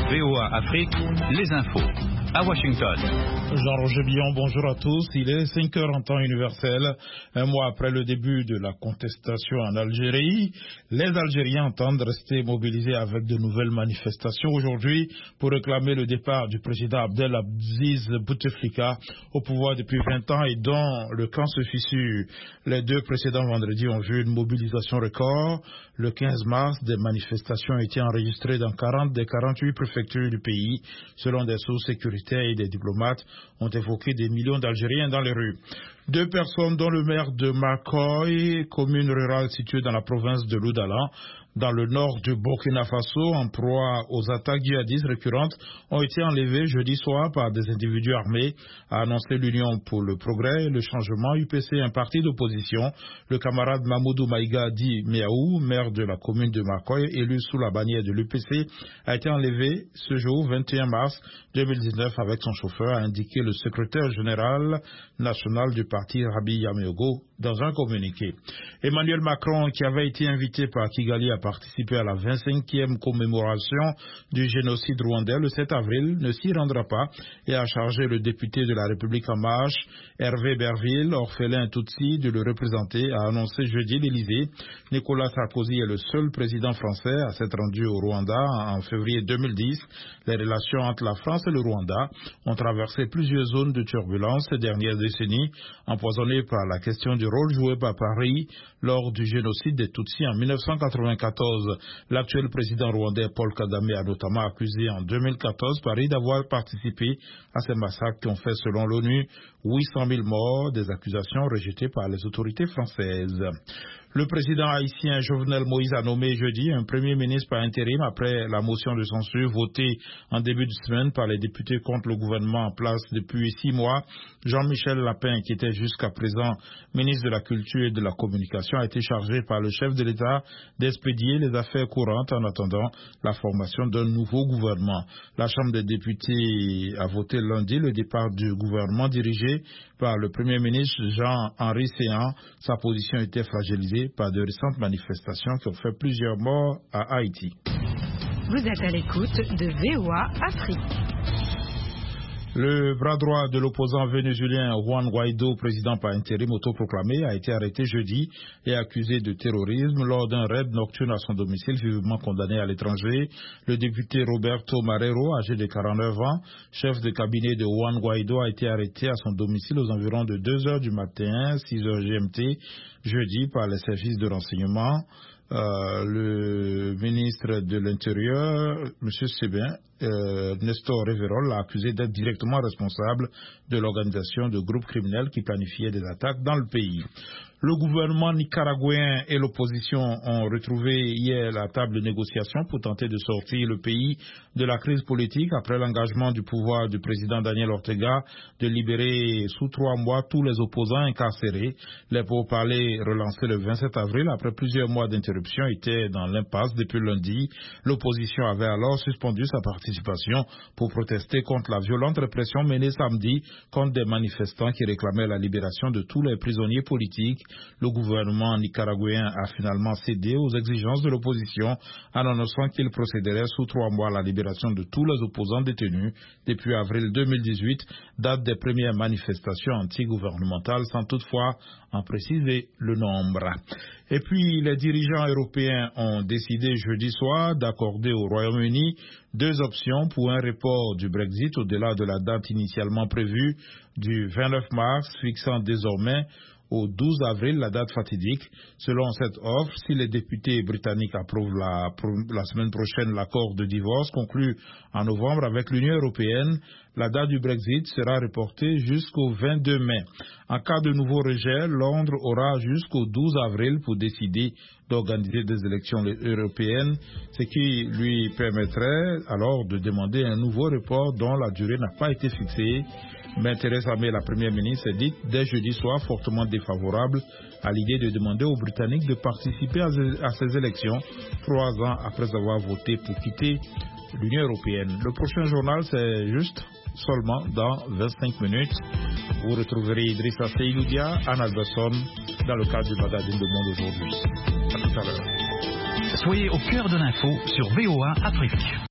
VOA Afrique, les infos. À Washington. Jean-Roger Billon, bonjour à tous. Il est 5 heures en temps universel. Un mois après le début de la contestation en Algérie, les Algériens entendent rester mobilisés avec de nouvelles manifestations aujourd'hui pour réclamer le départ du président Abdelaziz Bouteflika au pouvoir depuis 20 ans et dont le camp se fissure. Les deux précédents vendredis ont vu une mobilisation record. Le 15 mars, des manifestations ont été enregistrées dans 40 des 48 préfectures du pays, selon des sources sécuritaires et des diplomates ont évoqué des millions d'Algériens dans les rues. Deux personnes, dont le maire de Makoy, commune rurale située dans la province de l'Oudalan, dans le nord du Burkina Faso, en proie aux attaques djihadistes récurrentes, ont été enlevées jeudi soir par des individus armés, a annoncé l'Union pour le progrès et le changement UPC, un parti d'opposition. Le camarade Mamoudou Maïga dit Miaou, maire de la commune de Makoy, élu sous la bannière de l'UPC, a été enlevé ce jour 21 mars 2019 avec son chauffeur, a indiqué le secrétaire général national du parti Rabi Yameogo dans un communiqué. Emmanuel Macron, qui avait été invité par Kigali à participer à la 25e commémoration du génocide rwandais le 7 avril, ne s'y rendra pas et a chargé le député de la République en marche, Hervé Berville, orphelin Tutsi, de le représenter, a annoncé jeudi l'Élysée. Nicolas Sarkozy est le seul président français à s'être rendu au Rwanda en février 2010. Les relations entre la France et le Rwanda ont traversé plusieurs zones de turbulence ces dernières décennies, empoisonnées par la question du rôle joué par Paris lors du génocide des Tutsis en 1994. L'actuel président rwandais Paul Kagame a notamment accusé en 2014 Paris d'avoir participé à ces massacres qui ont fait, selon l'ONU, 800 000 morts, des accusations rejetées par les autorités françaises. Le président haïtien Jovenel Moïse a nommé jeudi un premier ministre par intérim après la motion de censure votée en début de semaine par les députés contre le gouvernement en place depuis 6 mois. Jean-Michel Lapin, qui était jusqu'à présent ministre de la Culture et de la Communication, a été chargé par le chef de l'État d'expédier les affaires courantes en attendant la formation d'un nouveau gouvernement. La Chambre des députés a voté lundi le départ du gouvernement dirigé par le premier ministre Jean-Henri Séan. Sa position était fragilisée par de récentes manifestations qui ont fait plusieurs morts à Haïti. Vous êtes à l'écoute de VOA Afrique. Le bras droit de l'opposant vénézuélien Juan Guaido, président par intérim autoproclamé, a été arrêté jeudi et accusé de terrorisme lors d'un raid nocturne à son domicile, vivement condamné à l'étranger. Le député Roberto Marrero, âgé de 49 ans, chef de cabinet de Juan Guaido, a été arrêté à son domicile aux environs de 2 heures du matin, 6 heures GMT, jeudi, par les services de renseignement. Le ministre de l'Intérieur, M. Sébin, Nestor Reverol, l'a accusé d'être directement responsable de l'organisation de groupes criminels qui planifiaient des attaques dans le pays. Le gouvernement nicaraguayen et l'opposition ont retrouvé hier la table de négociation pour tenter de sortir le pays de la crise politique après l'engagement du pouvoir du président Daniel Ortega de libérer sous 3 mois tous les opposants incarcérés. Les pourparlers relancés le 27 avril après plusieurs mois d'interruption étaient dans l'impasse depuis lundi. L'opposition avait alors suspendu sa participation pour protester contre la violente répression menée samedi contre des manifestants qui réclamaient la libération de tous les prisonniers politiques. Le gouvernement nicaraguayen a finalement cédé aux exigences de l'opposition en annonçant qu'il procéderait sous 3 mois à la libération de tous les opposants détenus depuis avril 2018, date des premières manifestations anti-gouvernementales, sans toutefois en préciser le nombre. Et puis, les dirigeants européens ont décidé jeudi soir d'accorder au Royaume-Uni 2 options pour un report du Brexit au-delà de la date initialement prévue du 29 mars, fixant désormais au 12 avril la date fatidique. Selon cette offre, si les députés britanniques approuvent la semaine prochaine l'accord de divorce conclu en novembre avec l'Union européenne, la date du Brexit sera reportée jusqu'au 22 mai. En cas de nouveau rejet, Londres aura jusqu'au 12 avril pour décider d'organiser des élections européennes, ce qui lui permettrait alors de demander un nouveau report dont la durée n'a pas été fixée. Mais Theresa May, la première ministre, est dite dès jeudi soir fortement défavorable à l'idée de demander aux Britanniques de participer à ces élections 3 ans après avoir voté pour quitter l'Union européenne. Le prochain journal, c'est juste seulement dans 25 minutes. Vous retrouverez Idrissa Seyloudia, Anne Alberson, dans le cadre du magazine Le Monde aujourd'hui. À tout à l'heure. Soyez au cœur de l'info sur VOA Afrique.